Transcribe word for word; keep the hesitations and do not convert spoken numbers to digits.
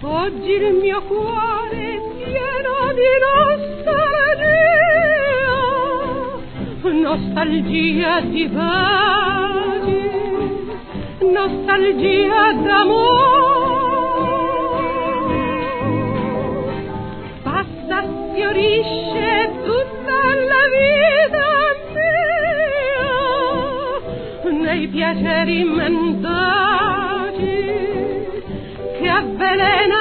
Oggi il mio cuore è pieno di nostalgia, nostalgia di baci, nostalgia d'amore. Passa, fiorisce tutta la vita mia nei piaceri mendaci che avvelenano